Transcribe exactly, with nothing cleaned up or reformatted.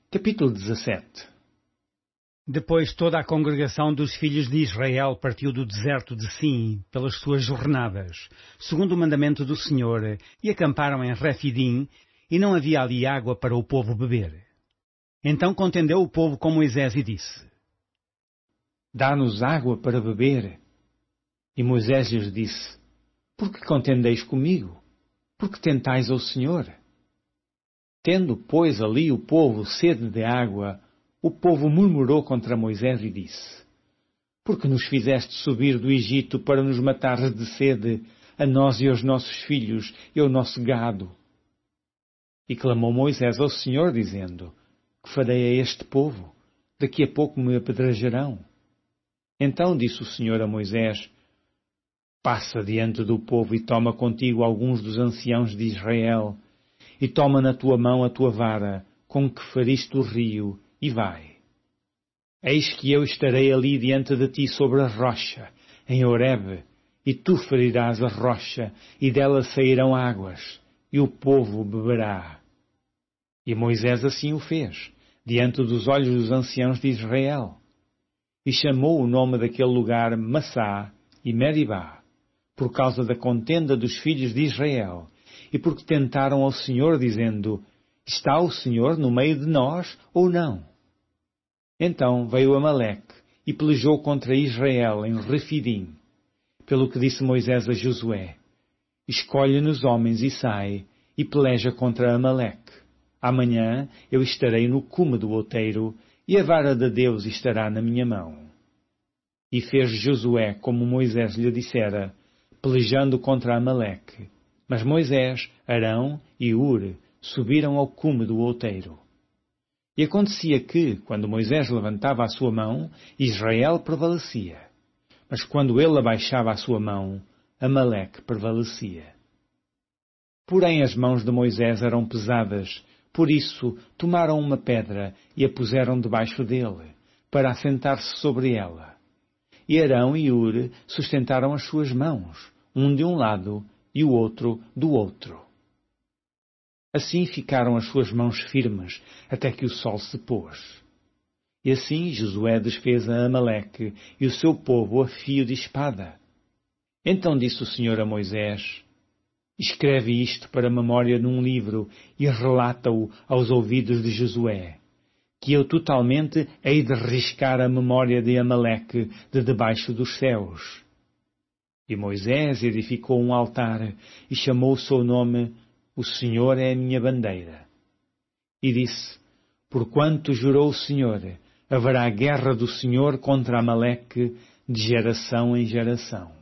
Capítulo dezassete. Depois toda a congregação dos filhos de Israel partiu do deserto de Sim pelas suas jornadas, segundo o mandamento do Senhor, e acamparam em Refidim, e não havia ali água para o povo beber. Então contendeu o povo com Moisés e disse: Dá-nos água para beber. E Moisés lhes disse: Por que contendeis comigo? Por que tentais ao Senhor? Tendo, pois, ali o povo sede de água, o povo murmurou contra Moisés e disse: Por que nos fizeste subir do Egito para nos matares de sede, a nós e aos nossos filhos e ao nosso gado? E clamou Moisés ao Senhor, dizendo: Que farei a este povo? Daqui a pouco me apedrejarão. Então disse o Senhor a Moisés: Passa diante do povo e toma contigo alguns dos anciãos de Israel, e toma na tua mão a tua vara, com que feriste o rio, e vai. Eis que eu estarei ali diante de ti sobre a rocha, em Horebe, e tu ferirás a rocha, e dela sairão águas, e o povo beberá. E Moisés assim o fez, diante dos olhos dos anciãos de Israel. E chamou o nome daquele lugar Massá e Meribá, por causa da contenda dos filhos de Israel, e porque tentaram ao Senhor, dizendo: Está o Senhor no meio de nós ou não? Então veio Amaleque e pelejou contra Israel em Refidim. Pelo que disse Moisés a Josué: Escolhe-nos homens e sai, e peleja contra Amaleque. Amanhã eu estarei no cume do outeiro, e a vara de Deus estará na minha mão. E fez Josué como Moisés lhe dissera, pelejando contra Amaleque. Mas Moisés, Arão e Ure subiram ao cume do outeiro. E acontecia que, quando Moisés levantava a sua mão, Israel prevalecia. Mas quando ele abaixava a sua mão, Amaleque prevalecia. Porém as mãos de Moisés eram pesadas, por isso tomaram uma pedra e a puseram debaixo dele, para assentar-se sobre ela. E Arão e Ure sustentaram as suas mãos, um de um lado e o outro do outro. Assim ficaram as suas mãos firmes, até que o sol se pôs. E assim Josué desfez a Amaleque e o seu povo a fio de espada. Então disse o Senhor a Moisés: Escreve isto para memória num livro e relata-o aos ouvidos de Josué, que eu totalmente hei de riscar a memória de Amaleque de debaixo dos céus. E Moisés edificou um altar e chamou o seu nome: O Senhor é a minha bandeira. E disse: Porquanto jurou o Senhor, haverá guerra do Senhor contra Amaleque de geração em geração.